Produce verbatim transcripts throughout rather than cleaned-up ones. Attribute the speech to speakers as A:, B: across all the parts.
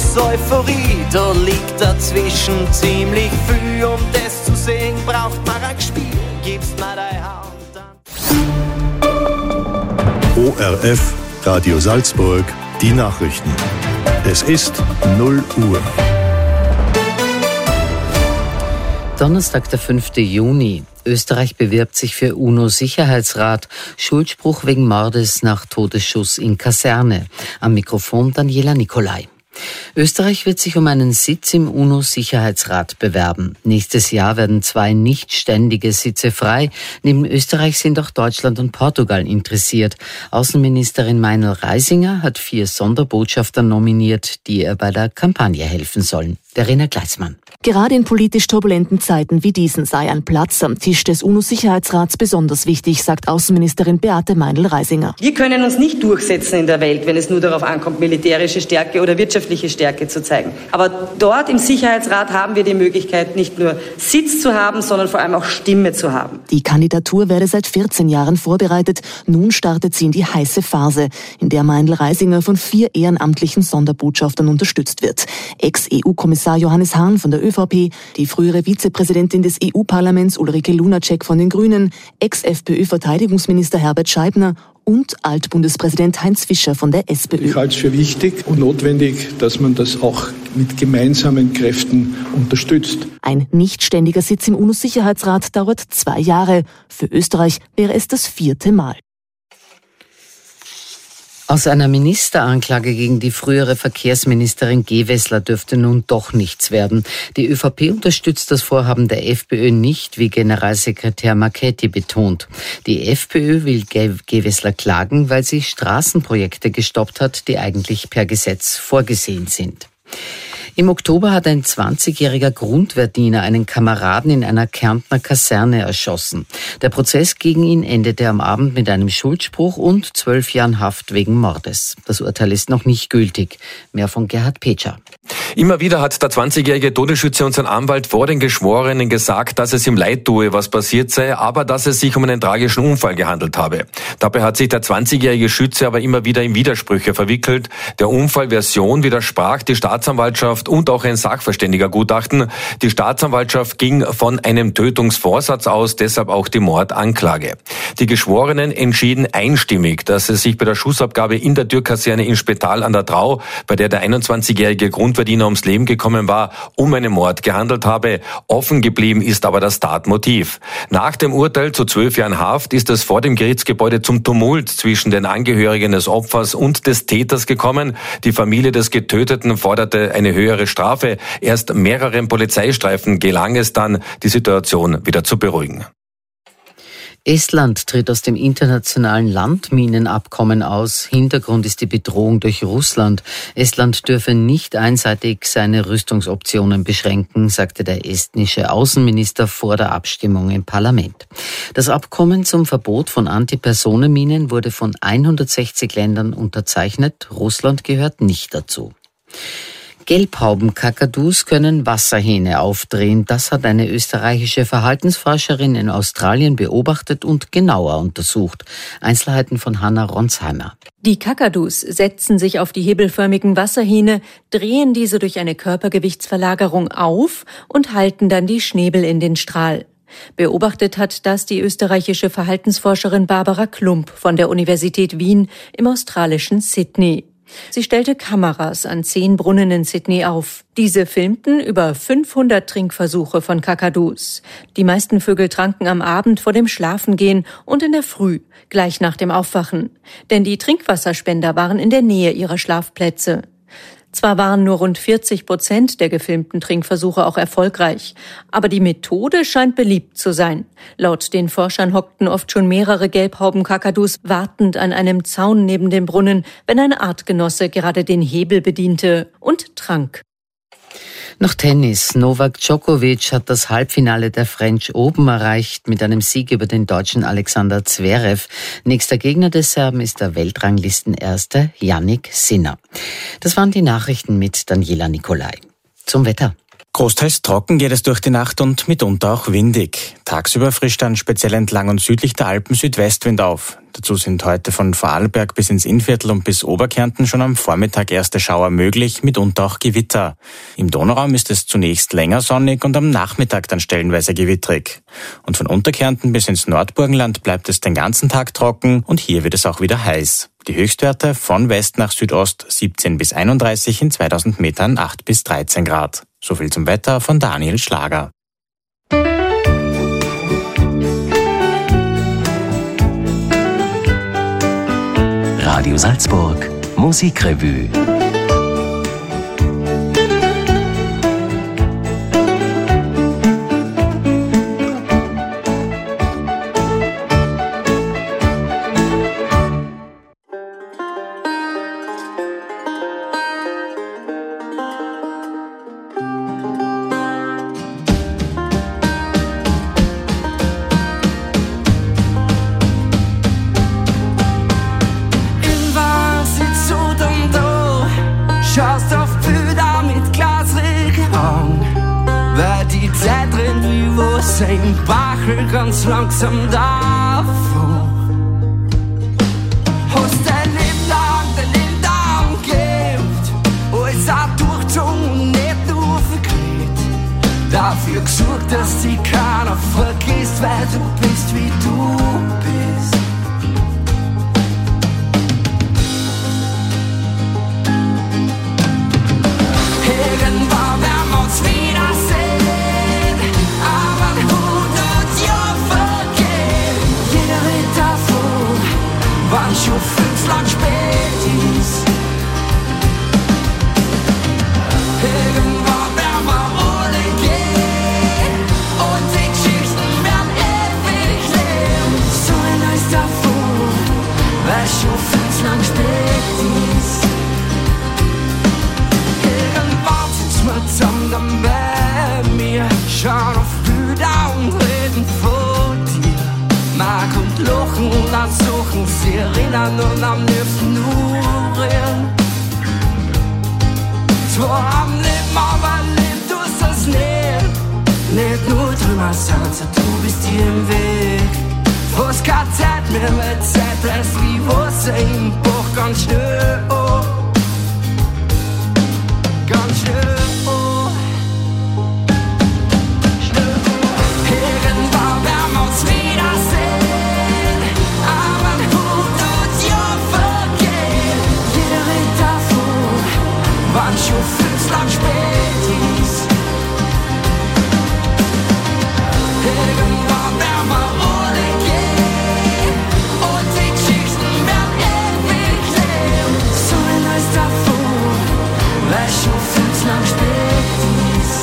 A: Euphorie, da liegt dazwischen ziemlich viel. Um das zu sehen, braucht man ein Gespiel. Gibst mir deine Hand an.
B: O R F, Radio Salzburg, die Nachrichten. Es ist null Uhr.
C: Donnerstag, der fünfte Juni. Österreich bewirbt sich für UNO-Sicherheitsrat. Schuldspruch wegen Mordes nach Todesschuss in Kaserne. Am Mikrofon Daniela Nicolai. Österreich wird sich um einen Sitz im UNO-Sicherheitsrat bewerben. Nächstes Jahr werden zwei nichtständige Sitze frei. Neben Österreich sind auch Deutschland und Portugal interessiert. Außenministerin Meinl-Reisinger hat vier Sonderbotschafter nominiert, die ihr bei der Kampagne helfen sollen. Verena Gleitzmann.
D: Gerade in politisch turbulenten Zeiten wie diesen sei ein Platz am Tisch des UNO-Sicherheitsrats besonders wichtig, sagt Außenministerin Beate Meinl-Reisinger.
E: Wir können uns nicht durchsetzen in der Welt, wenn es nur darauf ankommt, militärische Stärke oder wirtschaftliche Stärke zu zeigen. Aber dort im Sicherheitsrat haben wir die Möglichkeit, nicht nur Sitz zu haben, sondern vor allem auch Stimme zu haben.
D: Die Kandidatur werde seit vierzehn Jahren vorbereitet. Nun startet sie in die heiße Phase, in der Meinl-Reisinger von vier ehrenamtlichen Sonderbotschaftern unterstützt wird. Ex-E U-Kommissar Johannes Hahn von der ÖVP, die frühere Vizepräsidentin des E U-Parlaments Ulrike Lunacek von den Grünen, Ex-FPÖ-Verteidigungsminister Herbert Scheibner und Altbundespräsident Heinz Fischer von der SPÖ.
F: Ich halte es für wichtig und notwendig, dass man das auch mit gemeinsamen Kräften unterstützt.
D: Ein nichtständiger Sitz im UNO-Sicherheitsrat dauert zwei Jahre. Für Österreich wäre es das vierte Mal.
C: Aus einer Ministeranklage gegen die frühere Verkehrsministerin Gewessler dürfte nun doch nichts werden. Die ÖVP unterstützt das Vorhaben der FPÖ nicht, wie Generalsekretär Marchetti betont. Die FPÖ will Gewessler klagen, weil sie Straßenprojekte gestoppt hat, die eigentlich per Gesetz vorgesehen sind. Im Oktober hat ein zwanzigjähriger Grundwehrdiener einen Kameraden in einer Kärntner Kaserne erschossen. Der Prozess gegen ihn endete am Abend mit einem Schuldspruch und zwölf Jahren Haft wegen Mordes. Das Urteil ist noch nicht gültig. Mehr von Gerhard Petscher.
G: Immer wieder hat der zwanzigjährige Todesschütze und sein Anwalt vor den Geschworenen gesagt, dass es ihm leid tue, was passiert sei, aber dass es sich um einen tragischen Unfall gehandelt habe. Dabei hat sich der zwanzigjährige Schütze aber immer wieder in Widersprüche verwickelt. Der Unfallversion widersprach die Staatsanwaltschaft und auch ein Sachverständigergutachten. Die Staatsanwaltschaft ging von einem Tötungsvorsatz aus, deshalb auch die Mordanklage. Die Geschworenen entschieden einstimmig, dass es sich bei der Schussabgabe in der Türkaserne in Spetal an der Drau, bei der der einundzwanzigjährige Grundverdiener ums Leben gekommen war, um einen Mord gehandelt habe. Offen geblieben ist aber das Tatmotiv. Nach dem Urteil zu zwölf Jahren Haft ist es vor dem Gerichtsgebäude zum Tumult zwischen den Angehörigen des Opfers und des Täters gekommen. Die Familie des Getöteten forderte eine höhere Strafe. Erst mehreren Polizeistreifen gelang es dann, die Situation wieder zu beruhigen.
C: Estland tritt aus dem internationalen Landminenabkommen aus. Hintergrund ist die Bedrohung durch Russland. Estland dürfe nicht einseitig seine Rüstungsoptionen beschränken, sagte der estnische Außenminister vor der Abstimmung im Parlament. Das Abkommen zum Verbot von Antipersonenminen wurde von hundertsechzig Ländern unterzeichnet. Russland gehört nicht dazu. Gelbhaubenkakadus können Wasserhähne aufdrehen. Das hat eine österreichische Verhaltensforscherin in Australien beobachtet und genauer untersucht. Einzelheiten von Hanna Ronsheimer.
H: Die Kakadus setzen sich auf die hebelförmigen Wasserhähne, drehen diese durch eine Körpergewichtsverlagerung auf und halten dann die Schnäbel in den Strahl. Beobachtet hat das die österreichische Verhaltensforscherin Barbara Klump von der Universität Wien im australischen Sydney. Sie stellte Kameras an zehn Brunnen in Sydney auf. Diese filmten über fünfhundert Trinkversuche von Kakadus. Die meisten Vögel tranken am Abend vor dem Schlafengehen und in der Früh, gleich nach dem Aufwachen. Denn die Trinkwasserspender waren in der Nähe ihrer Schlafplätze. Zwar waren nur rund vierzig Prozent der gefilmten Trinkversuche auch erfolgreich, aber die Methode scheint beliebt zu sein. Laut den Forschern hockten oft schon mehrere Gelbhaubenkakadus wartend an einem Zaun neben dem Brunnen, wenn ein Artgenosse gerade den Hebel bediente und trank.
C: Noch Tennis. Novak Djokovic hat das Halbfinale der French Open erreicht mit einem Sieg über den Deutschen Alexander Zverev. Nächster Gegner des Serben ist der Weltranglistenerster Jannik Sinner. Das waren die Nachrichten mit Daniela Nicolai. Zum Wetter.
I: Großteils trocken geht es durch die Nacht und mitunter auch windig. Tagsüber frischt dann speziell entlang und südlich der Alpen Südwestwind auf. Dazu sind heute von Vorarlberg bis ins Innviertel und bis Oberkärnten schon am Vormittag erste Schauer möglich, mitunter auch Gewitter. Im Donauraum ist es zunächst länger sonnig und am Nachmittag dann stellenweise gewittrig. Und von Unterkärnten bis ins Nordburgenland bleibt es den ganzen Tag trocken und hier wird es auch wieder heiß. Die Höchstwerte von West nach Südost siebzehn bis einunddreißig, in zweitausend Metern acht bis dreizehn Grad. So viel zum Wetter von Daniel Schlager.
J: Radio Salzburg Musikrevue.
A: Schaust auf Bilder mit Glasregen an, weil die Zeit rennt wie Wasser im Bachel ganz langsam davon. Hast dein Leben lang, dein Leben lang gelebt, alles auch durchgezogen und nicht nur verkriegt. Dafür gesorgt, dass dich keiner vergisst, weil du bist wie du bist. Irgendwann werden wir uns wiedersehen, aber hundert Jahre vergehen. Jeder redet davon, wann schon fünf lang spät ist. Irgendwann werden wir alle gehen und die Geschichten werden ewig leben. So ein Eis davon, weil schon fünf lang spät ist. Zusammen dann bei mir, schauen auf Bilder und reden von dir. Mag und lachen und an Suchen, sie erinnern und am liebsten nur reden. Zwar am Leben, aber lebt du es nicht. Nicht nur drüber sein, so du bist dir im Weg. Was keine Zeit mehr mit Zeit lässt, wie Wasser im Bach ganz schnell, oh. Ganz schnell. Wann schon fünf lang spät ist. Irgendwann werden wir alle gehen und die Geschichten werden ewig leben. So ein Eis davon, weil schon fünf lang spät ist.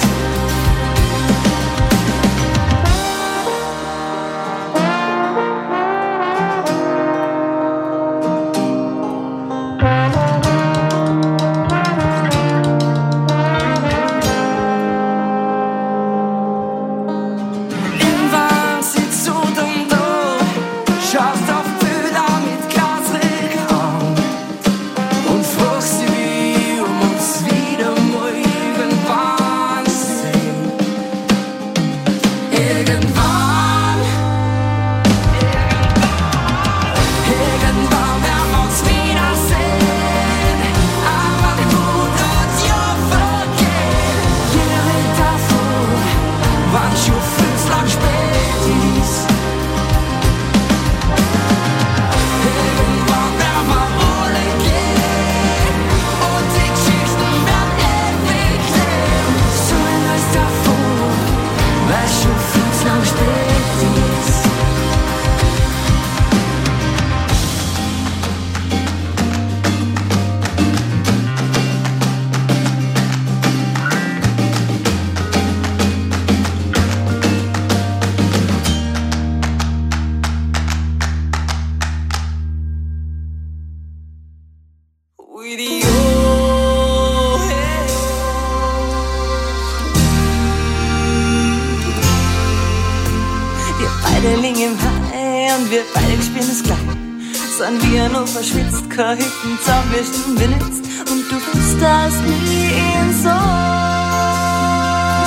K: Verschwitzt, kein Hütten, zusammenwischen benutzt und du wusstest nie in so.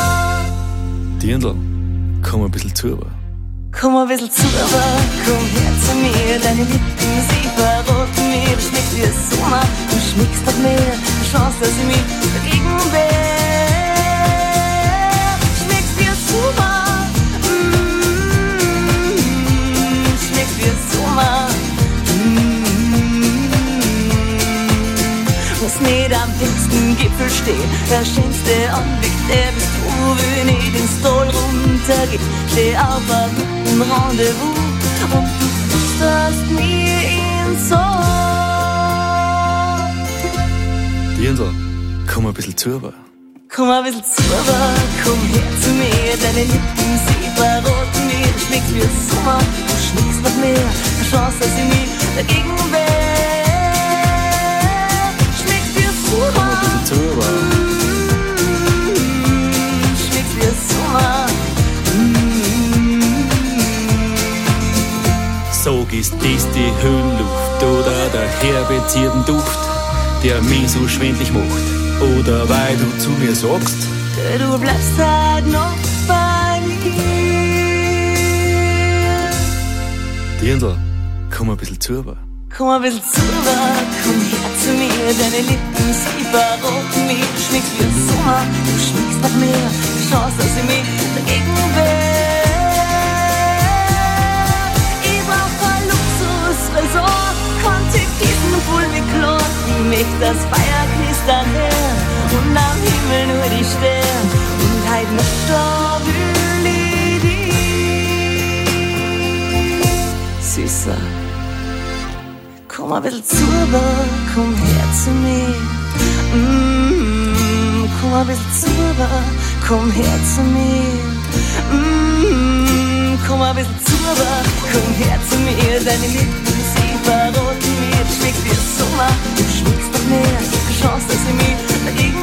L: Dirndl, komm ein bisschen zu.
K: Komm ein bisschen zu, aber komm her zu mir. Deine Lippen, sie verroten mir. Du schmeckst wie ein Sommer, du schmeckst noch mehr. Du schaust, dass ich mich dagegen wehr. Schmeckst wie ein Sommer, mm, schmeckst wie ein Sommer, mm. Was nicht am höchsten Gipfel steht, der schönste Anblick, der bist du, wenn ich den Stall runtergeh. Steh auf am Rendezvous und du flüsterst mir ins Ohr.
L: Dirndl, komm ein bisschen zu.
K: Komm ein bisschen zu, aber komm her zu mir. Deine Lippen, sie verroten mir. Du schmeckst wie ein Sommer, du schmeckst noch mehr. Du schaust, dass ich mich dagegen wehr. Schmeckst wie ein Sommer,
L: komm ein bisschen zu, aber
K: mm, schmeckst wie ein Sommer.
L: Sag, ist das die Höhenluft oder der herbe Zirbenduft, der mich so schwindlig macht? Oder weil du zu mir sagst,
K: du bleibst halt noch bei mir.
L: Dirndl, komm ein bisschen zu.
K: Komm ein bisschen zu, komm her zu mir. Deine Lippen, sie verroten mich. Du schmeckst wie ein Sommer, du schmeckst noch mehr. Du schaust, dass ich mich dagegen wehr. Ich brauch ein Luxusresort, konnte gießen, voll mit Chlor. Ich möcht das Feuer knistern her und am Himmel nur die Sterne. Und heut Nacht da will ich dich. Süßer, komm ein bisschen zu, aber komm her zu mir. Mm, komm ein bisschen zu, aber komm her zu mir. Mm, komm ein bisschen zu, aber komm her zu mir. Deine Lippen, sie verroten mir. Du schmeckst wie ein Sommer, du schmeckst noch mehr. Du schaust, dass ich mich dagegen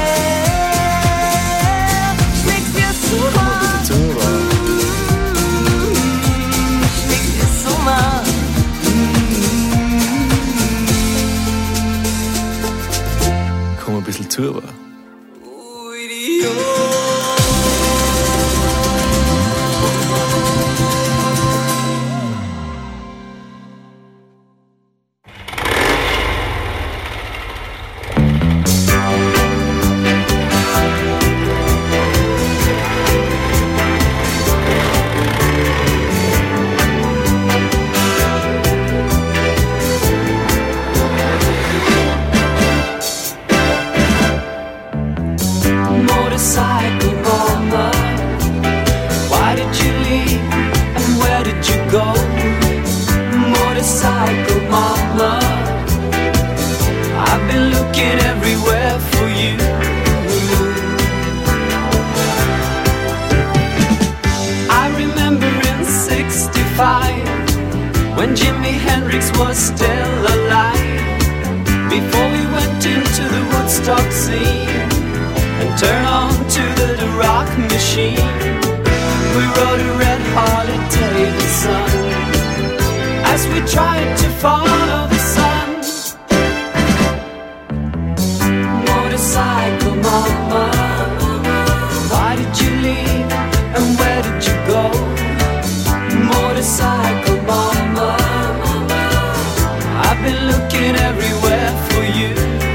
K: wehr. Schmeckst wie ein Sommer, mm, schmeckst wie ein Sommer.
L: komm ein bisschen zu. Aber
A: Motorcycle mama, why did you leave and where did you go? Motorcycle mama, I've been looking everywhere for you. I remember in sixty-five when Jimi Hendrix was still alive, before we went into the Woodstock scene and turn on to the, the rock machine. We rode a red Harley Davidson as we tried to follow the sun. Motorcycle mama, why did you leave and where did you go? Motorcycle mama, I've been looking everywhere for you.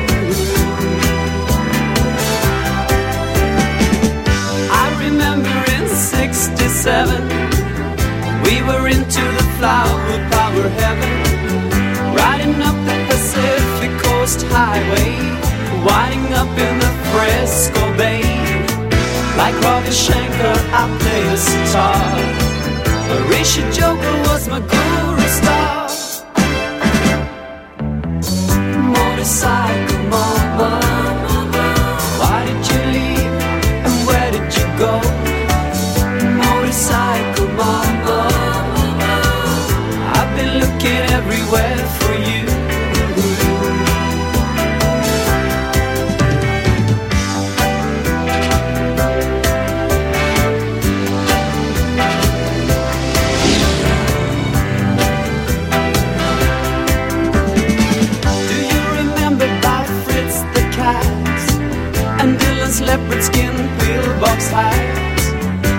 A: sixty-seven, we were into the flower power heaven, riding up the Pacific Coast Highway, winding up in the Fresco Bay. Like Ravi Shankar, I played the sitar. Rishi Joker was my guru star. Motorcycle mama, why did you leave and where did you go? Motorcycle mama, I've been looking everywhere for you. Do you remember by Fritz the Cat and Dylan's leopard skin pillbox hat?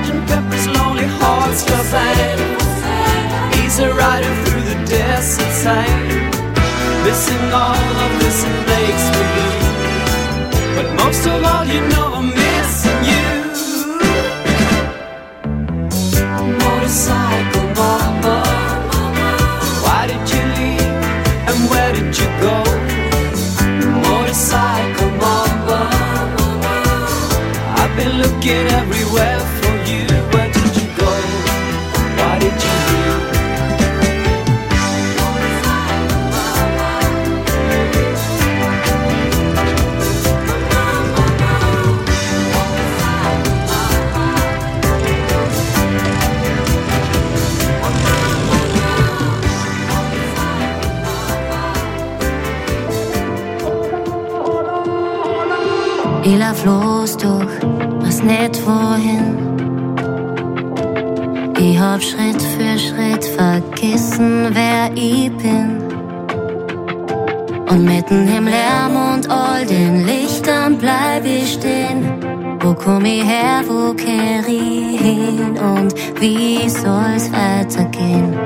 A: Sergeant Pepper's Lonely Hearts Club Band. He's a rider through the desert sand, missing all of this and makes me blue. But most of all, you know I'm missing you. Motorcycle mama, why did you leave and where did you go? Motorcycle mama, I've been looking everywhere for you. Where did you go? Why did you leave?
M: Ich lauf los durch, weiß nicht wohin. Ich hab Schritt für Schritt vergessen, wer ich bin. Und mitten im Lärm und all den Lichtern bleib ich stehen. Wo komm ich her, wo kehr ich hin und wie soll's weitergehen?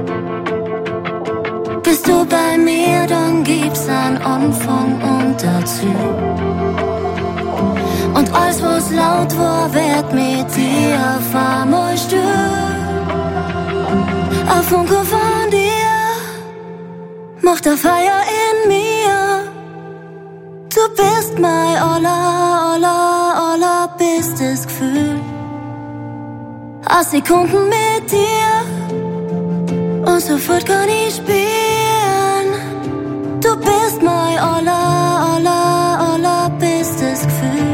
M: Bist du bei mir, dann gibt's einen Anfang und dazu. Und alles, was laut war, wird mit dir auf einmal still. Ein Funke von dir macht ein Feuer in mir. Du bist mein aller, aller, aller bestes Gefühl. Ein Sekunden mit dir und sofort kann ich spielen. Du bist mein aller, aller, aller bestes Gefühl.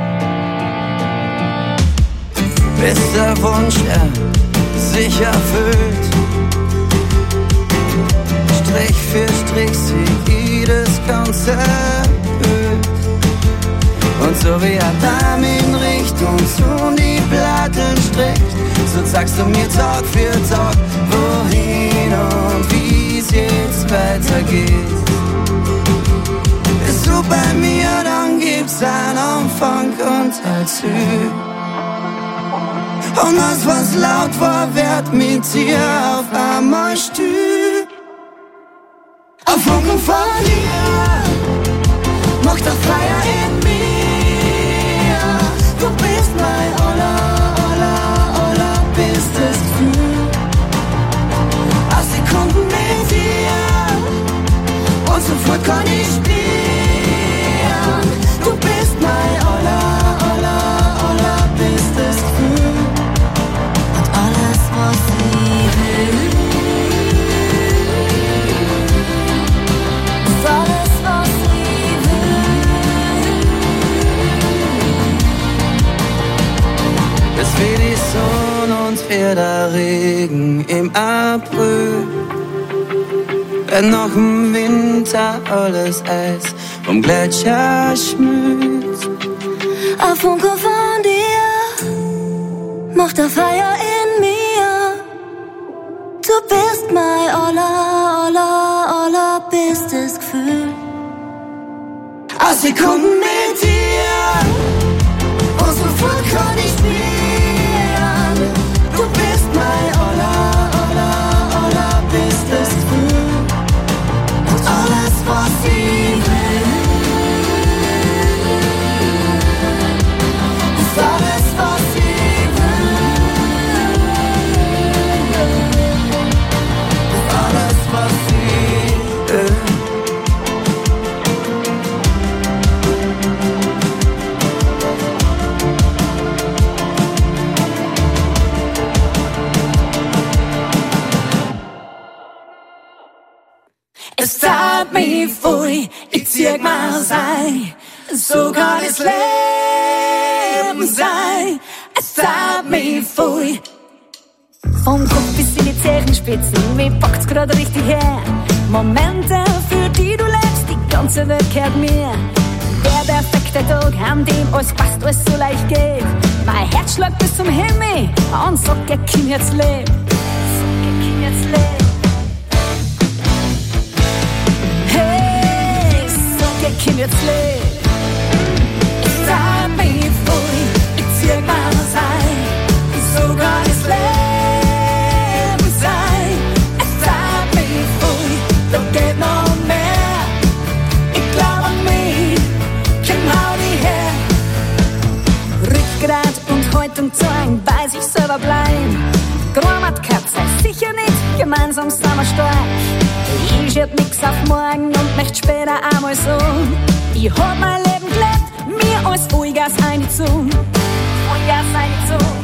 A: Bis der Wunsch, er sich erfüllt. Strich für Strich sieh ich das ganze Bild. Und so wie ein Damm in Richtung zu die Platten strickt, so sagst du mir Tag für Tag, wohin und wie's jetzt weitergeht. Bist du bei mir, dann gibt's einen Anfang und ein Ziel. Und das, was laut war, wird mit dir auf einmal still. Ein Funken von dir macht ein Feuer in mir. Du bist mein aller, aller, aller bestes Gefühl. Ein Sekunden mit dir und sofort kann ich spielen. Du bist mein aller, aller, aller bestes Gefühl. Was ich will, ist alles, was ich will. Es weht die Sonne und wird der Regen im April. Wenn noch im Winter alles Eis vom Gletscher schmilzt. Ein Funke von dir macht ein Feuer in mir. Du bist mein aller, aller, aller bestes Gefühl. Ein Sekunden mit dir und sofort kann ich spielen. Du bist mein aller, aller, aller bestes Gefühl. Und alles, was ich will, ist alles, was ich will. Es tat mir voll, ich zieh mal sein, so kann es Leben sein. Es tat mir voll. Vom Kopf bis in die Zehenspitzen, mir packt's grad richtig her. Momente, für die du lebst, die ganze Welt gehört mir. Der perfekte Tag, an dem alles passt, alles so leicht geht. Mein Herz schlägt bis zum Himmel und sagt, ihr Kind jetzt lebt. Sag, ihr Kind jetzt lebt. Hey, sag, ihr Kind jetzt lebt. Ich sag mich voll, ich zieh mal sein. So
N: am Sommerstag. Ich schieb nix auf morgen und möcht später einmal so. Ich hab mein Leben gelebt, mir als Vollgas eingezogen. Vollgas eingezogen.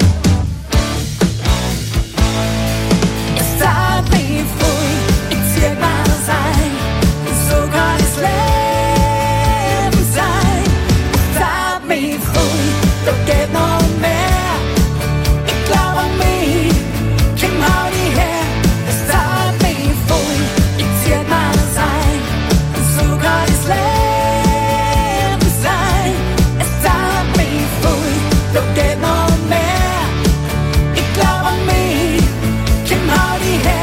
N: Es tat mich voll, ich zieh was ein. So kann das Leben sein. Es tat mich voll, da geht noch mehr. Ich glaub an mich, komm hau die her. Es tat mich voll, ich zieh was ein. So kann das Leben sein. Es tat mich voll, da geht noch mehr. Ich glaub an mich, komm hau die her.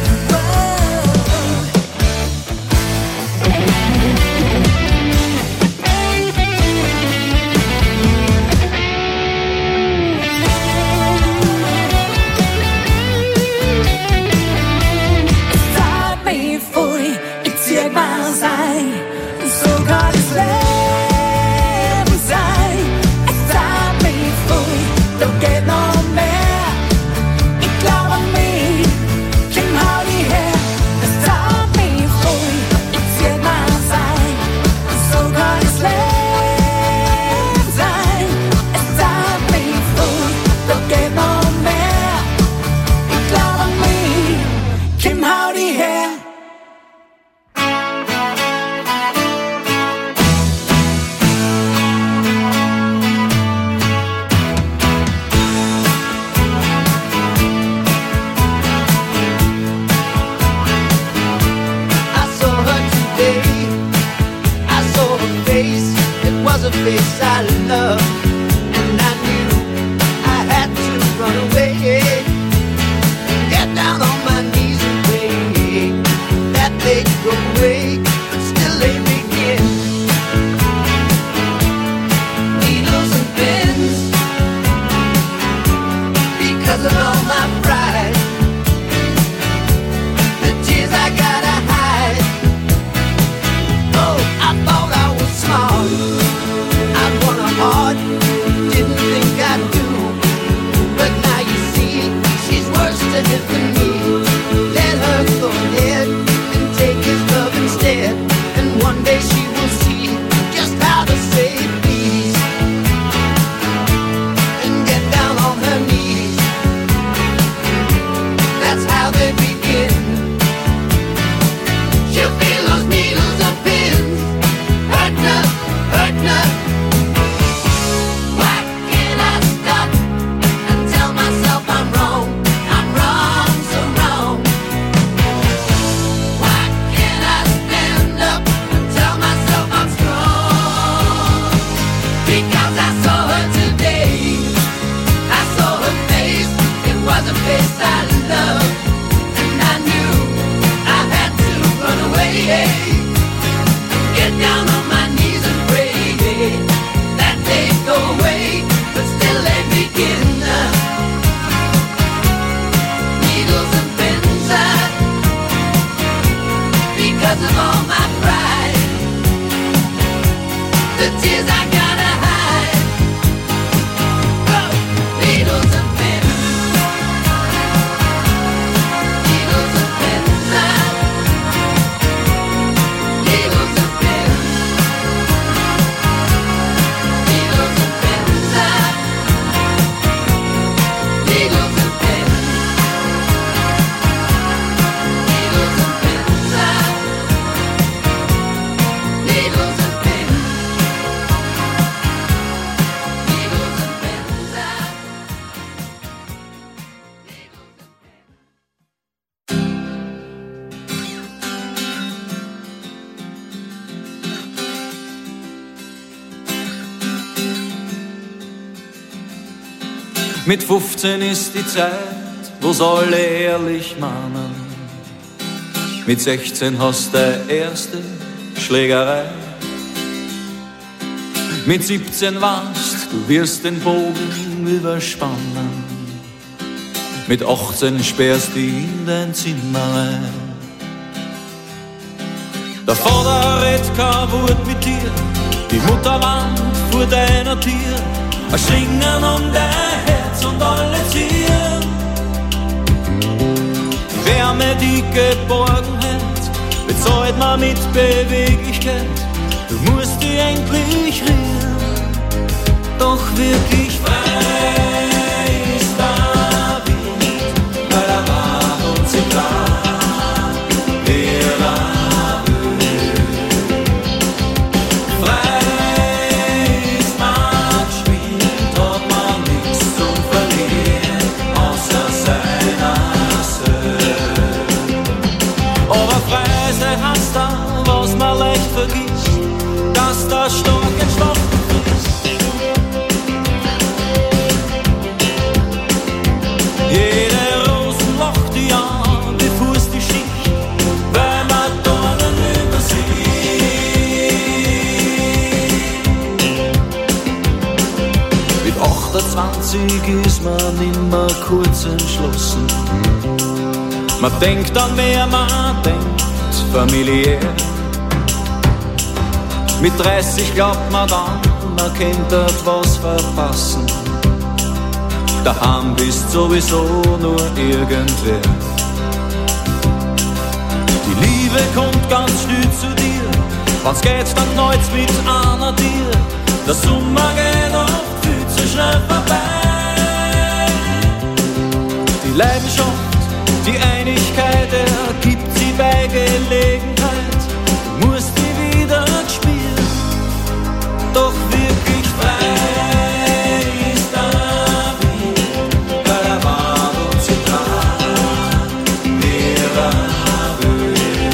O: Mit fünfzehn ist die Zeit, wo's alle ehrlich meinen. Mit sechzehn hast du erste Schlägerei. Mit siebzehn weißt, du wirst den Bogen überspannen. Mit achtzehn sperrst du in dein Zimmer rein. Der Vater redet kein Wort mit dir, die Mutter warnt vor deiner Tür. Ein Schlingen um dein Herz und alle Tiere. Wärme, die Geborgenheit bezahlt man mit Beweglichkeit. Du musst dich endlich rühren, doch wirklich frei ist der Wind, weil er war und sie klar, wer er will. Frei ist man geschwind, hat man nichts zum Verlieren, außer seiner Seele. Aber frei sein heißt dann, was man leicht vergisst, dass der Stock entschlossen ist. Jede Rosen lacht die an, bevor es die sticht, weil man Dornen übersieht. Mit achtundzwanzig ist man nimmer kurz entschlossen. Man denkt an mehr, man denkt familiär. Mit dreißig glaubt man dann, man könnte was verpassen. Daheim bist sowieso nur irgendwer. Die Liebe kommt ganz still zu dir, wenn's geht, dann knallt's mit einer dir. Der Sommer geht oft viel zu schnell vorbei. Die Leidenschaft, die Einigkeit ergibt sie bei Gelegenheit. Du musst die wieder spielen, doch wirklich frei ist der Wind, weil er war und sie trat, wer er will.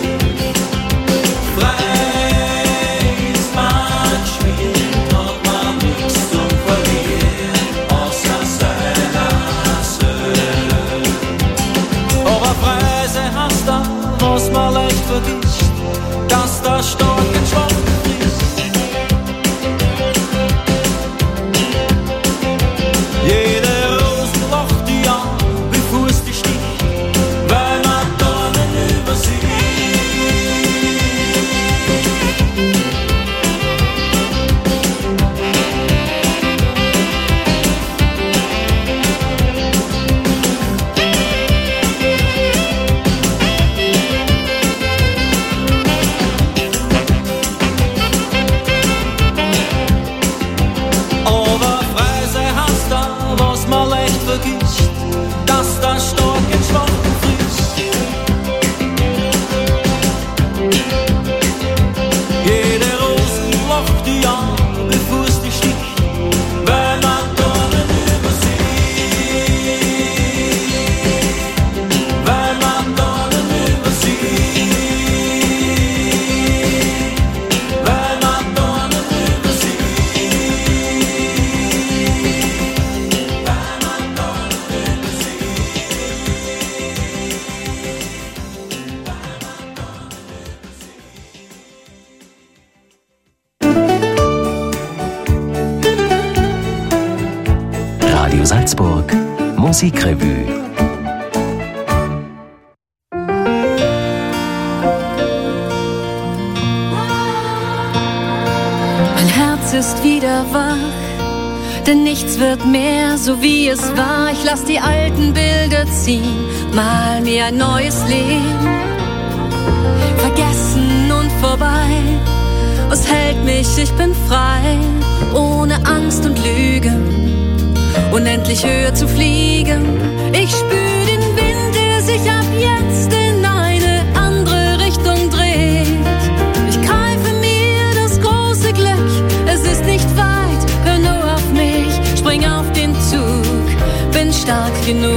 O: Frei ist man geschwind, hat man nichts zum Verlieren, außer seiner Seele. Aber frei sein heißt dann, was man leicht vergisst, dass der Stock entschlossen ist. Jede Rosen lacht die an, bevor es die sticht, weil man Dornen übersieht. Aber frei sein heißt dann, was man leicht vergisst, dass der Stock entschlossen frisst. Jede Rosen lacht die an, bevor es die sticht, weil man Dornen übersieht. Weil man Dornen übersieht. Weil man Dornen übersieht.
J: Radio Salzburg Musikrevue.
P: Mein Herz ist wieder wach, denn nichts wird mehr so wie es war. Ich lass die alten Bilder ziehen, mal mir ein neues Leben. Vergessen und vorbei, was hält mich, ich bin frei, ohne Angst und Lügen, unendlich höher zu fliegen. Ich spür den Wind, der sich ab jetzt in eine andere Richtung dreht. Ich greife mir das große Glück, es ist nicht weit, hör nur auf mich, spring auf den Zug, bin stark genug.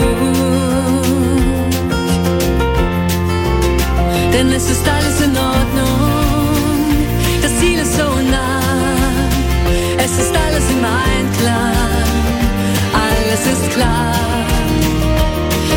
P: Denn es ist alles in Ordnung, das Ziel ist so nah, es ist alles im Einklang, alles ist klar.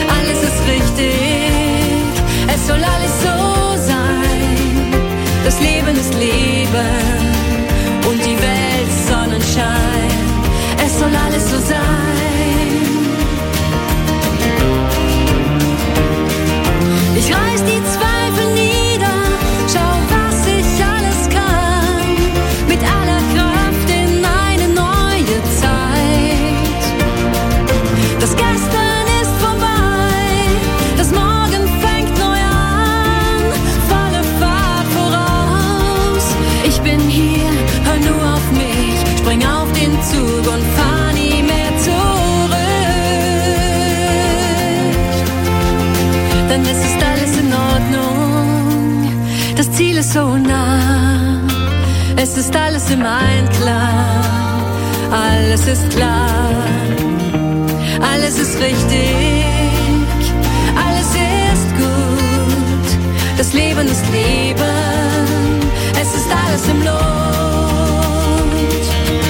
P: das Ziel ist so nah. Es ist alles im Einklang, alles ist klar, alles ist richtig, alles ist gut. Das Leben ist Leben, es ist alles im Lot.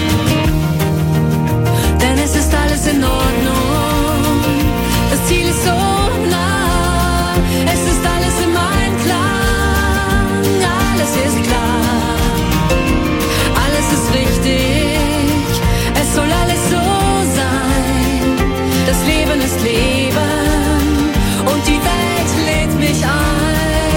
P: Denn es ist alles in Ordnung, das Ziel ist so nah. Es ist alles im Einklang, alles ist klar, alles ist richtig, es soll alles so sein. Das Leben ist Leben und die Welt lädt mich ein.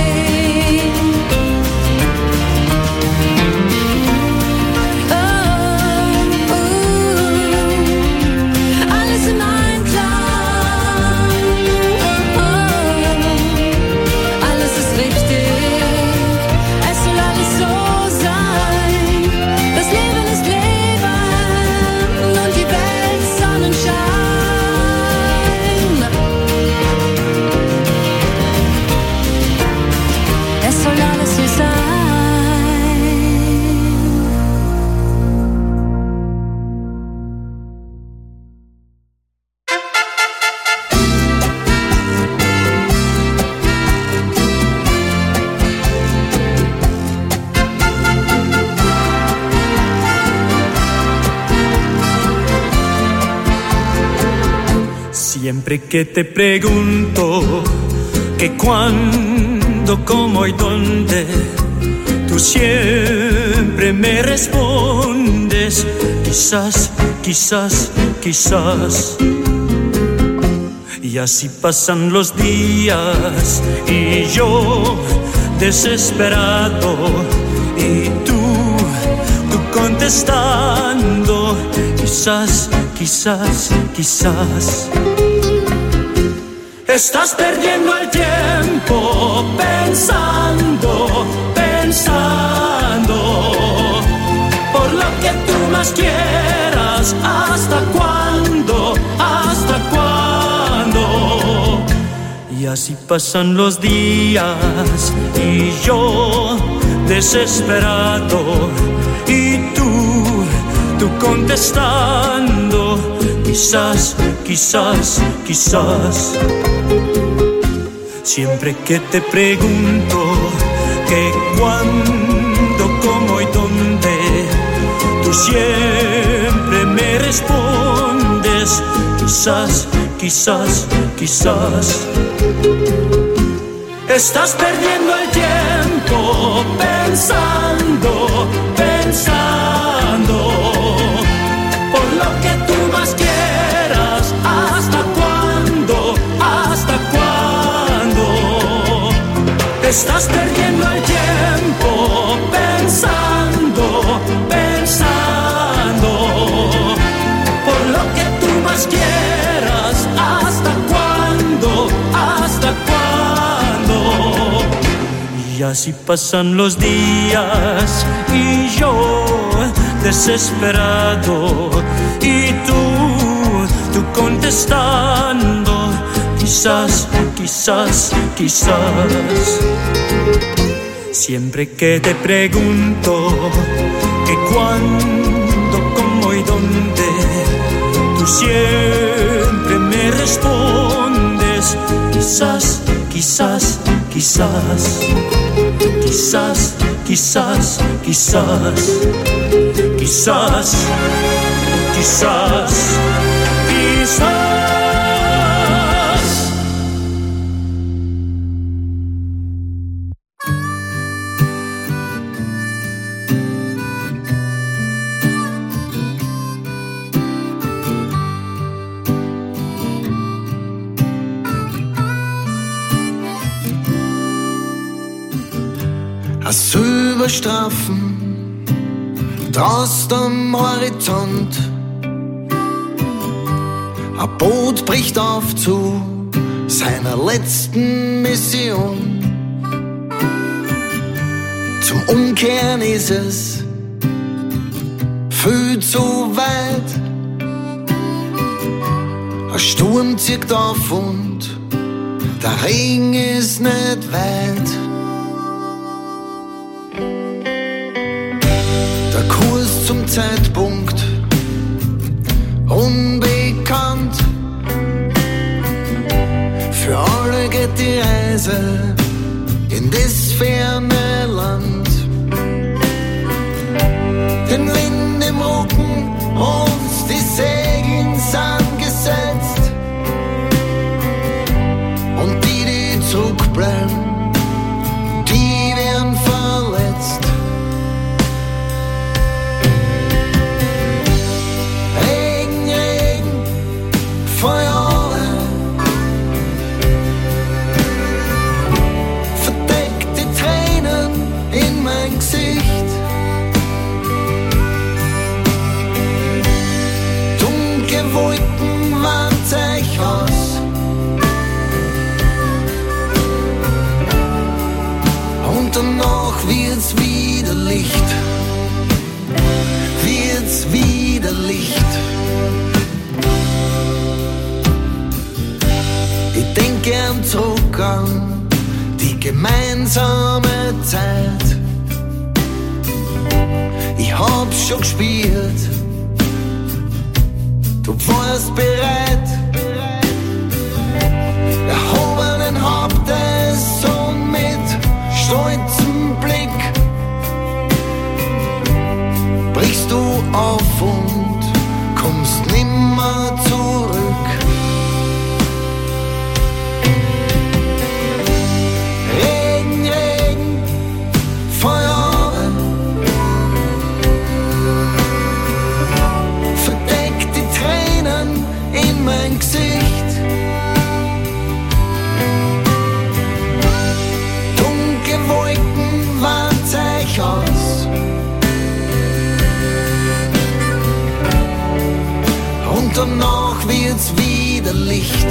O: Siempre que te pregunto que cuándo, cómo y dónde, tú siempre me respondes quizás, quizás, quizás. Y así pasan los días y yo desesperado y tú, tú contestando quizás, quizás, quizás. Estás perdiendo el tiempo pensando, pensando por lo que tú más quieras. ¿Hasta cuándo? ¿Hasta cuándo? Y así pasan los días y yo desesperado y tú, tú contestando quizás, quizás, quizás. Siempre que te pregunto que cuándo, cómo y dónde, tú siempre me respondes quizás, quizás, quizás. Estás perdiendo el tiempo pensando, pensando por lo que tú más quieras. ¿Hasta cuándo? ¿Hasta cuándo? Estás perdiendo el tiempo pensando, pensando por lo que tú más quieras. ¿Hasta cuándo? ¿Hasta cuándo? Y así pasan los días y yo desesperado y tú, tú contestando quizás, quizás, quizás. Siempre que te pregunto que cuándo, cómo y dónde, tú siempre me respondes quizás, quizás, quizás, quizás, quizás, quizás, quizás, quizás, quizás.
Q: Ein Silberstreifen draußen am Horizont. Ein Boot bricht auf zu seiner letzten Mission. Zum Umkehren ist es viel zu weit. Ein Sturm zieht auf und der Regen ist nicht weit. zum Zeitpunkt unbekannt. Für alle geht die Reise in das ferne Land. Den Wind im Rücken und die Segeln sind gesetzt. Und die, die zurückbleiben, die werden verletzt. Regen, Regen, Feuer, verdeckte Tränen in mein Gesicht. Dunkle Wolken warnt euch aus. Und danach wird's wieder Licht, wird's wieder Licht. Ich denk gern zurück an die gemeinsame Zeit. Ich hab's schon gespielt, du warst bereit. Erhobenen Hauptes und mit stolzem Blick brichst du auf und kommst nimmer zurück. Regen, Regen, Feuer, verdeckt die Tränen in mein Gesicht. Wolken warnt euch aus. Und danach wird's wieder Licht.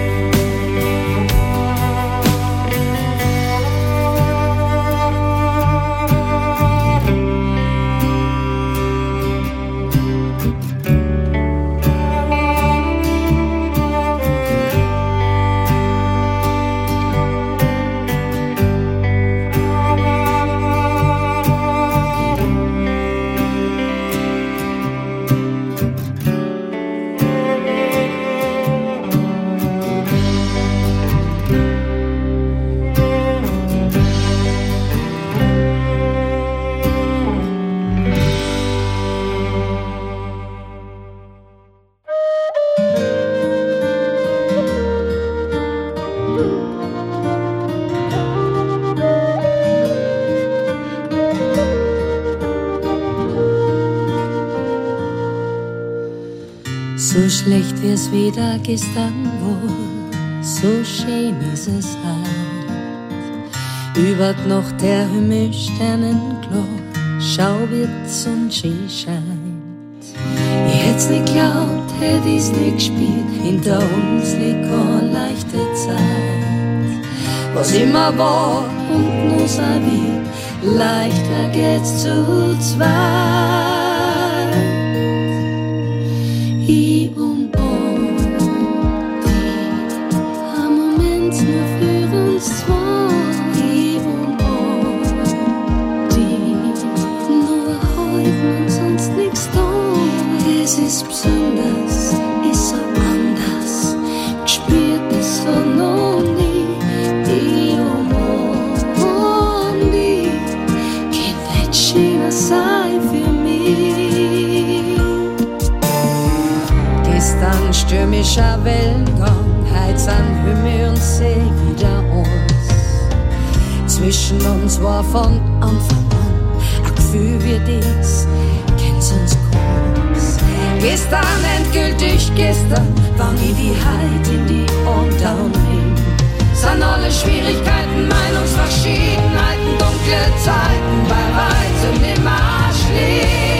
R: So schlecht wär's weder gestern wohl, so schön ist es halt. Über noch der Himmel Sternenklar, schau wird's und schön scheint. Ich hätt's nicht glaubt, hätt ich's nicht gespielt, hinter uns liegt keine leichte Zeit. Was immer war und nur sei wie, leichter geht's zu zweit. Ich umarm dich, ein Moment nur für uns zwei. Ich umarm dich, nur heute und sonst nichts da. Es ist besonders, ist so anders, gespürt es so noch nie. Ich umarm dich, kann nicht schöner sein für mich. Gestern stürmischer Wellengang, heut sind Himmel und See wieder uns. Zwischen uns war von Anfang an ein Gefühl wie dies, kennt's uns groß. Gestern endgültig gestern, wann ich die Heit in die Untern nehm. Sind alle Schwierigkeiten, Meinungsverschiedenheiten, dunkle Zeiten, bei weitem nimmer schlimm.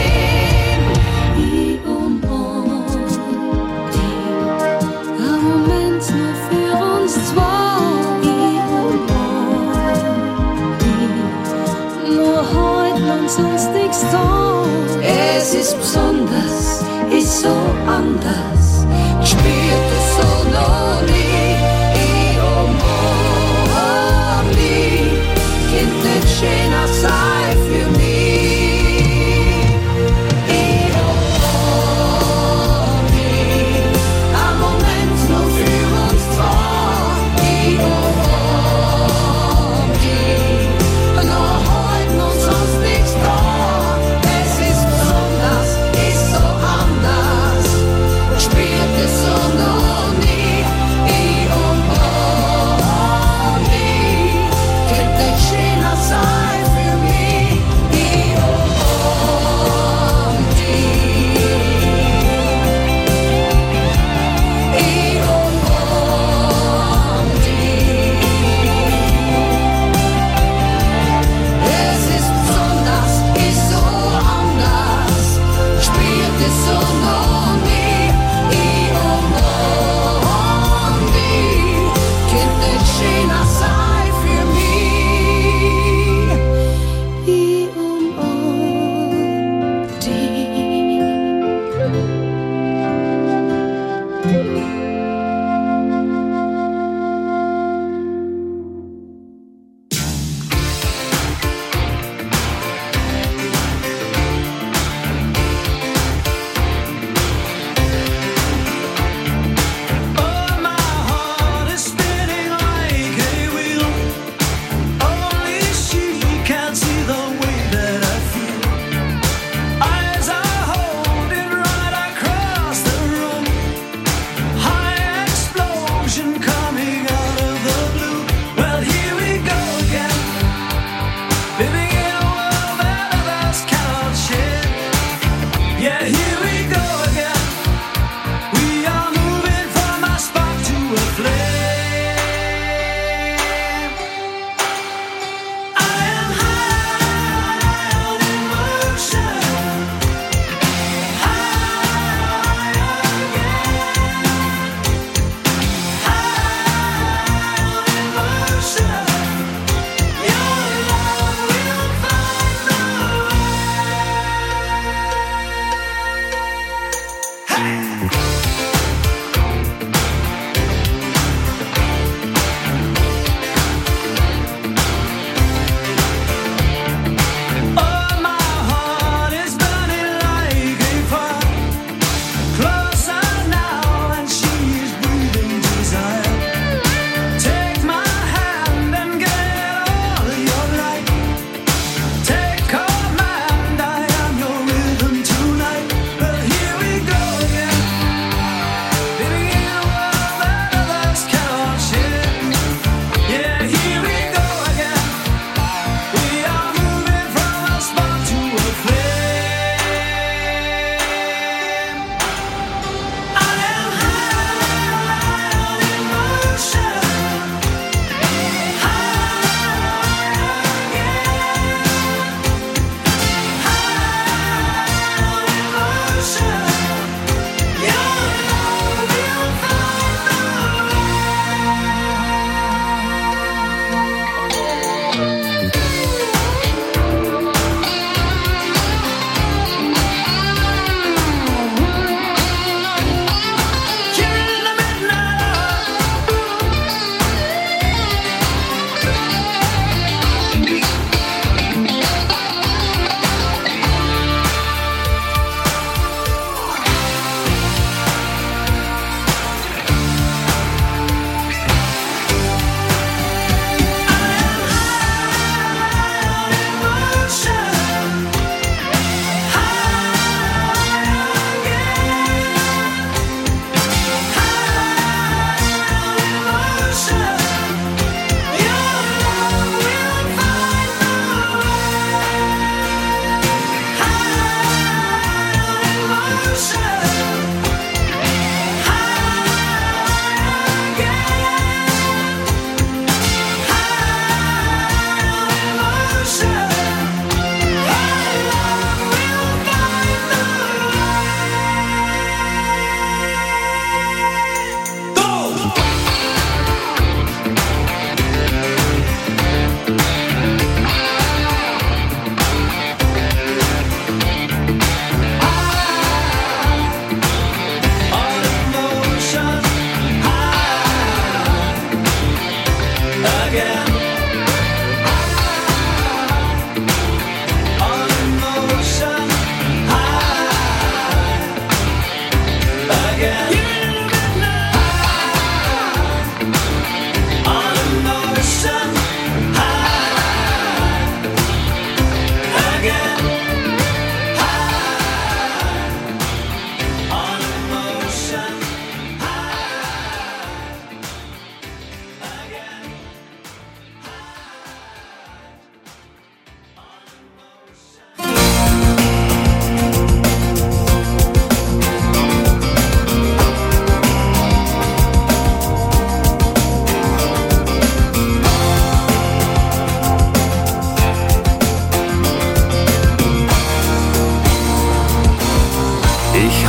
R: Sonst nichts da. Es ist besonders, ist so anders, spürt es so noch nie. Ich umarm dich, Kind nicht schöner sei für mich.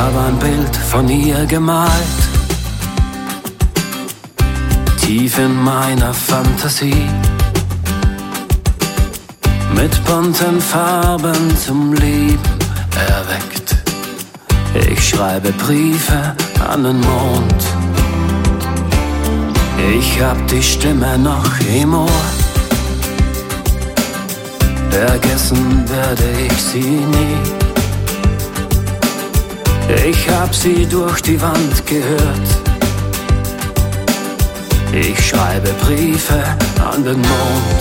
S: habe ein Bild von ihr gemalt, tief in meiner Fantasie, mit bunten Farben zum Leben erweckt. Ich schreibe Briefe an den Mond, ich hab die Stimme noch im Ohr. Vergessen werde ich sie nie. Ich hab sie durch die Wand gehört. Ich schreibe Briefe an den Mond.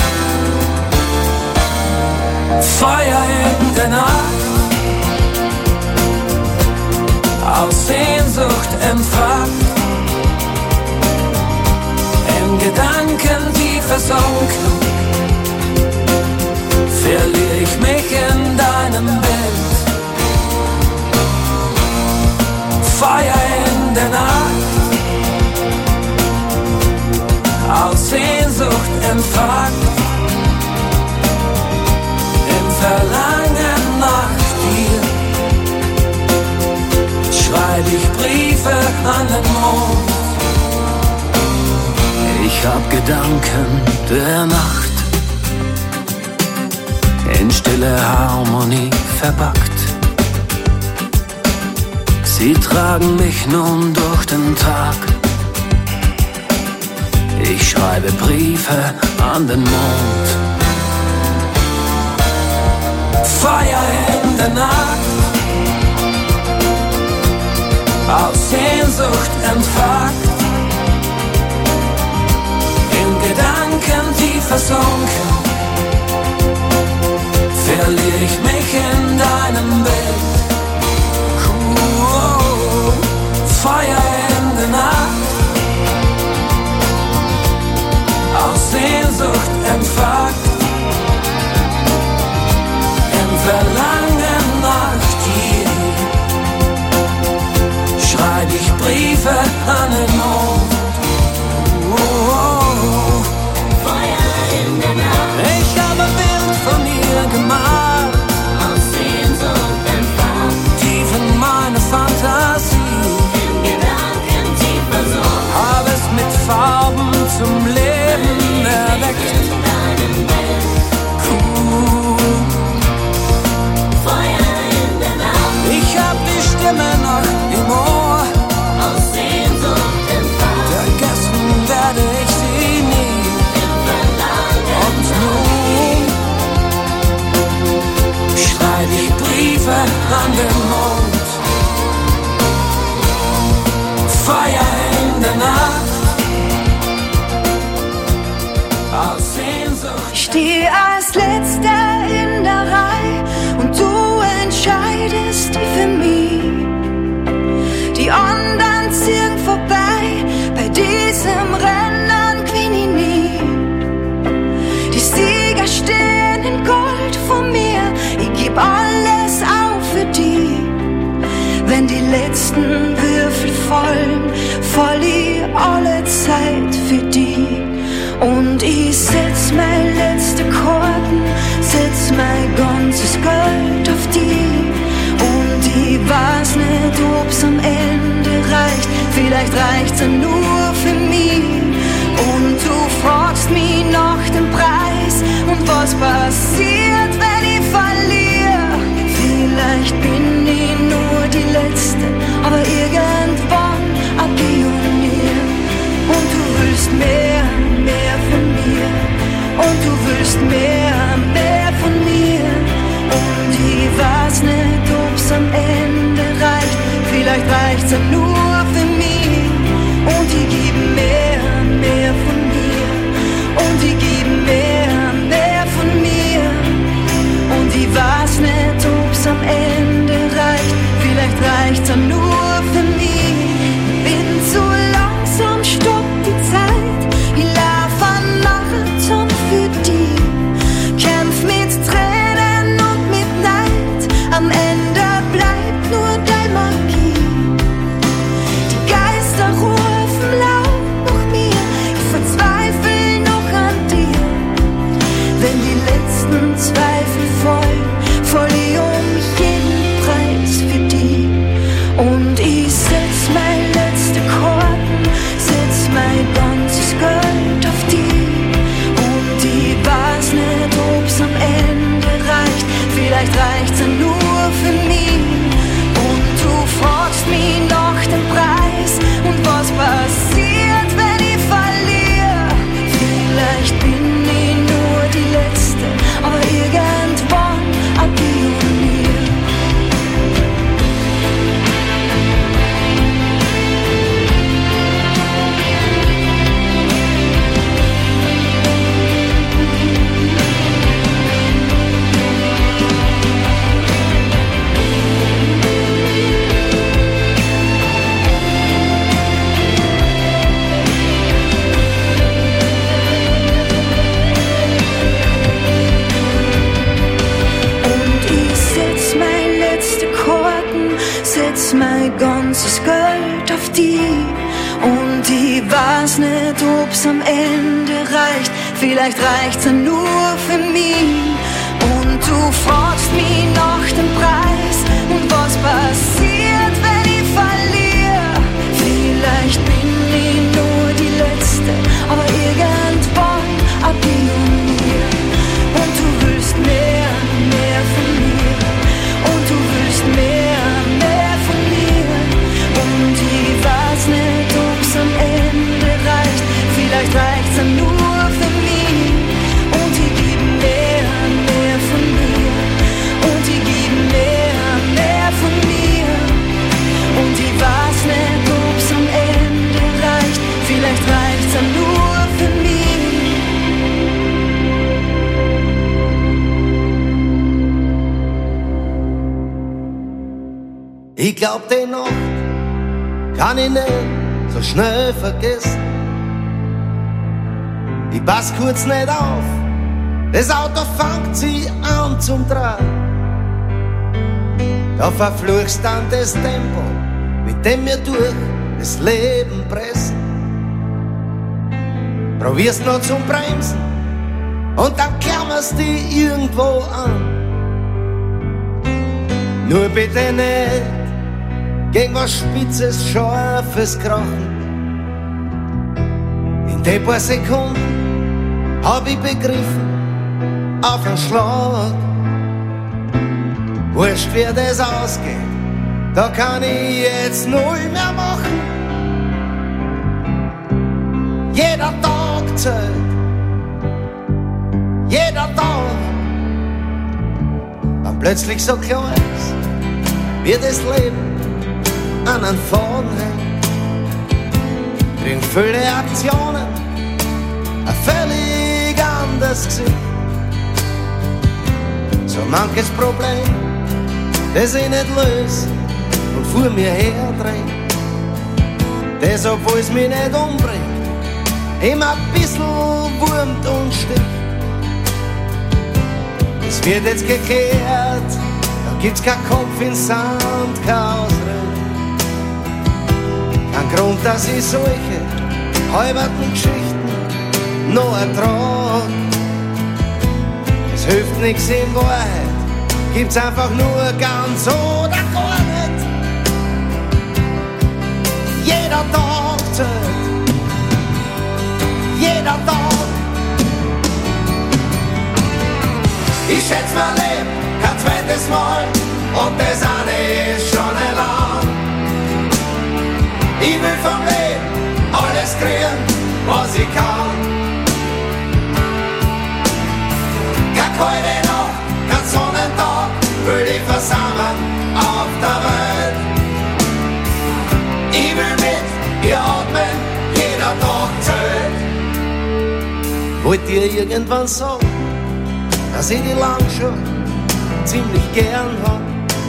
S: Feuer in der Nacht, aus Sehnsucht entfacht, in Gedanken tief versunken, verliere ich mich in deinem Bild. Feuer in der Nacht, aus Sehnsucht entfacht, im Verlangen nach dir schreib ich Briefe an den Mond. Ich hab Gedanken der Nacht in stille Harmonie verpackt. Sie tragen mich nun durch den Tag. Ich schreibe Briefe an den Mond. Feuer in der Nacht, aus Sehnsucht entfacht, in Gedanken tief versunken, verliere ich mich in deinem Bild. Oh, Feuer in der Nacht, aus Sehnsucht entfacht, im Verlangen nach dir schreib ich Briefe an den Mond. Oh, oh, Feuer in der Nacht. Ich habe ein Bild von ihr gemalt, aus Sehnsucht entfacht, tief in meine Fantasie, in Gedanken tief versunken, habe es mit Farben zum Leben erweckt. Cool. Feuer in der Nacht. Ich hab die Stimme noch im Ohr, aus Sehnsucht entfacht, vergessen werde ich sie nie. Und nun schreib ich Briefe an den Mond. Feuer in der Nacht, aus Sehnsucht.
N: Ich steh als Letzter in der Reihe und du entscheidest dich für mich. Die anderen ziehen vorbei, bei diesem Rennen gewinn ich nie. Die Sieger stehen in Gold vor mir, ich geb alles auf für die. Wenn die letzten Würfel fallen, fall ich alle Zeit für die. Und ich setz mein letzte Karten, setz mein ganzes Geld auf die. Und ich weiß nicht, ob's am Ende reicht, vielleicht reicht's ja nur für mich. Und du fragst mich nach dem Preis und was passiert, wenn ich verliere. Vielleicht bin ich nur die Letzte, aber irgendwann ein Pionier. Und du willst mehr, mehr von mir. Und du willst mehr, mehr von mir. Und ich weiß nicht, ob's am Ende reicht, vielleicht reicht's ja nur für mich. Und ich geb mehr, mehr von mir. Und ich geb mehr, mehr von mir. Und ich weiß nicht, ob's am Ende reicht, vielleicht reicht's ja nur für mich. Ich bin zu langsam, stopp die Zeit. Ich lauf an Marathon für die. setz mein ganzes Geld auf die. Und ich weiß nicht, ob's am Ende reicht. Vielleicht reicht's ja nur für mich. Und du fragst mich nach dem Preis. Und was passiert, wenn ich verliere? Vielleicht bin ich nur die Letzte, aber irgendwann ein Pionier. Und du willst mehr, mehr von mir. Und du willst mehr, mehr von mir. Und ich weiß nicht, ob's am Ende reicht. Vielleicht reicht's ja nur für mich. Und ich geb mehr, mehr von mir. Und ich geb mehr, mehr von mir. Und ich weiß nicht, ob's am Ende reicht. Vielleicht reicht's ja nur für mich.
Q: Ich glaub, die Nacht kann ich nicht so schnell vergessen. Ich pass kurz nicht auf, das Auto fängt sich an zum Drehen. Da verfluchst dann das Tempo, mit dem wir durch das Leben pressen. Probierst noch zum Bremsen und dann klammerst dich irgendwo an. Nur bitte nicht gegen was Spitzes, Scharfes krachen. In den paar Sekunden hab ich begriffen, auf einen Schlag. Wurscht wie das ausgeht, da kann ich jetzt null mehr machen. Jeder Tag zählt, jeder Tag. Wenn plötzlich so klar ist, wie das Leben an einen Faden hängt, kriegen viele Aktionen ein völlig anderes Gesicht. So manches Problem, das ich nicht löse und vor mir herdreht, das, obwohl es mich nicht umbringt, immer ein bisschen wurmt und sticht. Es wird jetzt gekehrt, da gibt's kein Kopf in Sand, kein Ausrede. Kein Grund, dass ich solche halberten Geschichten noch ertrag. Es hilft nix in Wahrheit, gibt's einfach nur ganz oder gar nicht. Jeder Tag zählt, jeder Tag. Ich schätz mein Leben kein zweites Mal und das eine ist schon ein lang. Ich will vom Leben alles kriegen, was ich kann. Keine kalte Nacht, kein Sonnentag, will ich versammeln auf der Welt. Ich will mit ihr atmen, jeder Tag zählt. Wollt ihr irgendwann sagen, dass ich die lang schon ziemlich gern hab?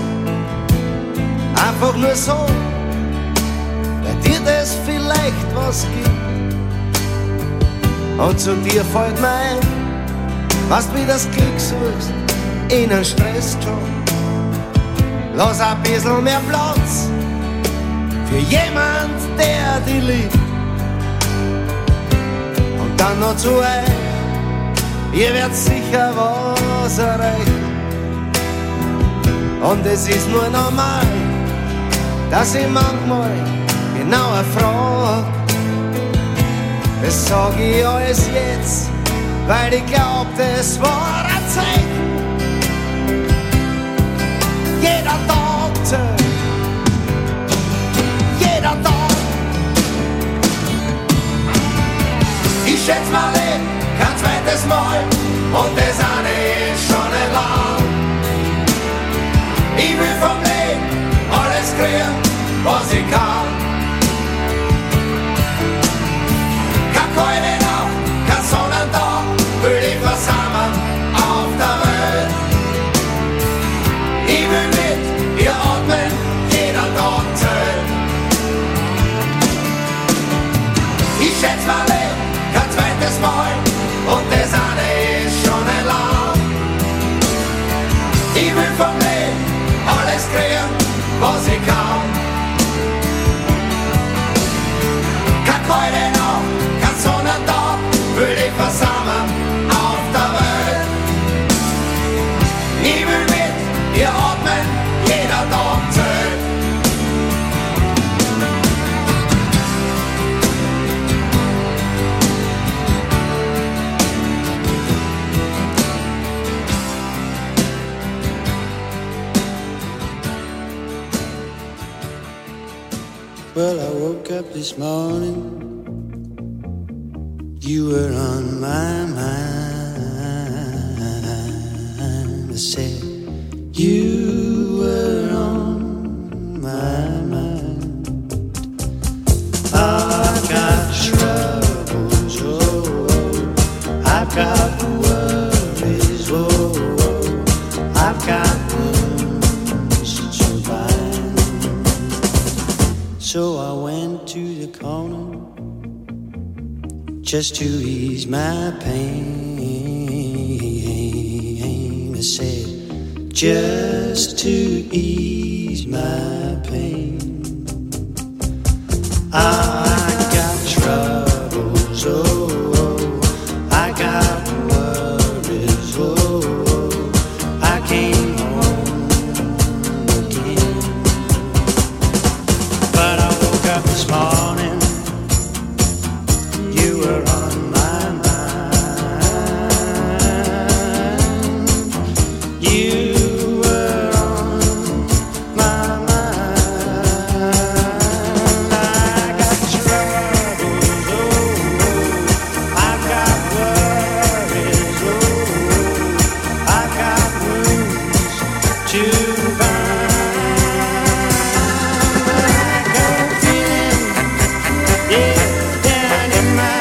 Q: Einfach nur so, weil dir das vielleicht was gibt. Und zu dir fällt mir ein, was du wie das Glück suchst, in einen Stressjob. Lass ein bisschen mehr Platz für jemand, der dich liebt. Und dann noch zu euch, ihr werdet sicher was erreichen. Und es ist nur normal, dass ich manchmal genauer frag. Das sag ich alles jetzt, weil ich glaub, das war ein Zeichen. Jeder Tag zählt, jeder Tag. Ich schätz mein Leben kein zweites Mal und das eine ist schon nicht lang. Ich will vom Leben alles kriegen, was ich kann. Kein kalte Nacht, kein Sonnentag, will ich versammeln auf der Welt. Ich will mit ihr atmen, jeder Tag zählt. Ich schätz mein Leben kein zweites Mal und das eine ist schon nicht lang. Ich will vom Leben alles kriegen, was ich kann.
A: Ich will mit ihr atmen, jeder Tag zählt.
T: Well, I woke up this morning, you were on my mind. I said, you were on my mind. I've got troubles, oh, oh. I've got worries, oh, oh. I've got wounds to survive. So I went to the corner just to ease my pain. I said, just to ease my pain. I got troubles, oh, oh. I got worries, oh, oh. I came home again. But I woke up this morning, you were on my mind. You were on my mind. I got troubles, oh, oh. I got worries, oh, oh. I got wounds to bind. I got feeling, yeah, down in my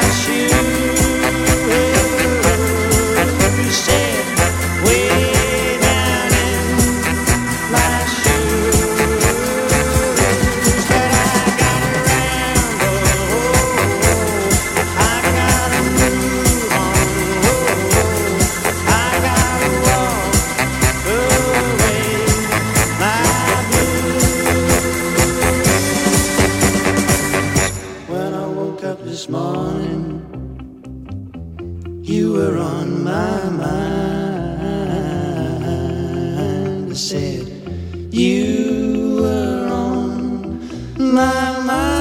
T: shoes. Said, way down in my shoes. But I got around, oh, I gotta move on, oh, I gotta walk away my blues. When I woke up this morning, you were on my mind. I said, you were on my mind.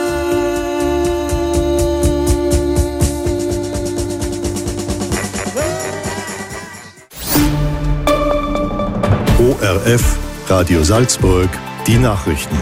B: O R F, Radio Salzburg, die Nachrichten.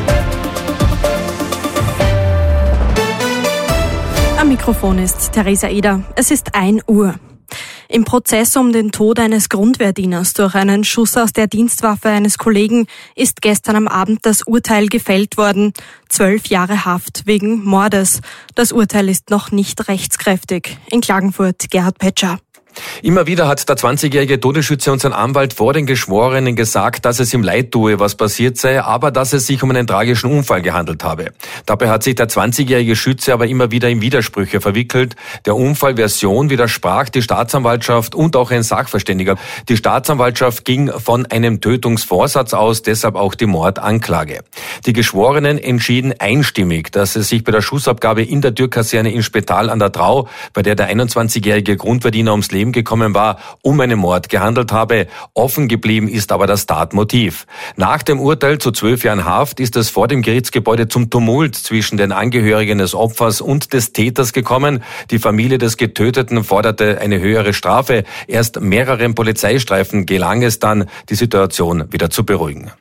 U: Am Mikrofon ist Theresa Eder. Es ist ein Uhr. Im Prozess um den Tod eines Grundwehrdieners durch einen Schuss aus der Dienstwaffe eines Kollegen ist gestern am Abend das Urteil gefällt worden. Zwölf Jahre Haft wegen Mordes. Das Urteil ist noch nicht rechtskräftig. In Klagenfurt Gerhard Petscher.
G: Immer wieder hat der zwanzigjährige Todesschütze und sein Anwalt vor den Geschworenen gesagt, dass es ihm leid tue, was passiert sei, aber dass es sich um einen tragischen Unfall gehandelt habe. Dabei hat sich der zwanzigjährige Schütze aber immer wieder in Widersprüche verwickelt. Der Unfallversion widersprach die Staatsanwaltschaft und auch ein Sachverständiger. Die Staatsanwaltschaft ging von einem Tötungsvorsatz aus, deshalb auch die Mordanklage. Die Geschworenen entschieden einstimmig, dass es sich bei der Schussabgabe in der Türkaserne in Spital an der Drau, bei der der einundzwanzigjährige Grundverdiener ums Leben gekommen war, um einen Mord gehandelt habe. Offen geblieben ist aber das Tatmotiv. Nach dem Urteil zu zwölf Jahren Haft ist es vor dem Gerichtsgebäude zum Tumult zwischen den Angehörigen des Opfers und des Täters gekommen. Die Familie des Getöteten forderte eine höhere Strafe. Erst mehreren Polizeistreifen gelang es dann, die Situation wieder zu beruhigen.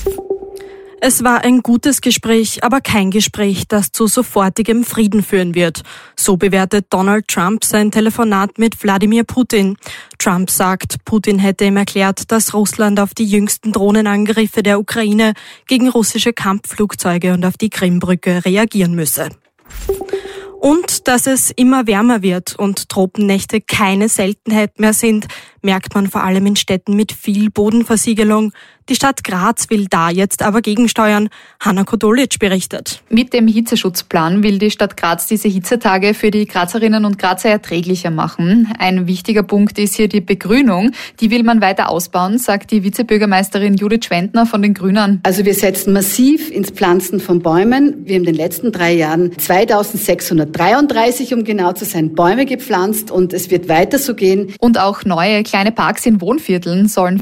U: Es war ein gutes Gespräch, aber kein Gespräch, das zu sofortigem Frieden führen wird. So bewertet Donald Trump sein Telefonat mit Wladimir Putin. Trump sagt, Putin hätte ihm erklärt, dass Russland auf die jüngsten Drohnenangriffe der Ukraine gegen russische Kampfflugzeuge und auf die Krimbrücke reagieren müsse. Und dass es immer wärmer wird und Tropennächte keine Seltenheit mehr sind, merkt man vor allem in Städten mit viel Bodenversiegelung. Die Stadt Graz will da jetzt aber gegensteuern. Hanna Kodolic berichtet.
V: Mit dem Hitzeschutzplan will die Stadt Graz diese Hitzetage für die Grazerinnen und Grazer erträglicher machen. Ein wichtiger Punkt ist hier die Begrünung. Die will man weiter ausbauen, sagt die Vizebürgermeisterin Judith Schwendner von den Grünen.
W: Also wir setzen massiv ins Pflanzen von Bäumen. Wir haben in den letzten drei Jahren zweitausendsechshundertdreiunddreißig, um genau zu sein, Bäume gepflanzt und es wird weiter so gehen.
V: Und auch neue kleine Parks in Wohnvierteln sollen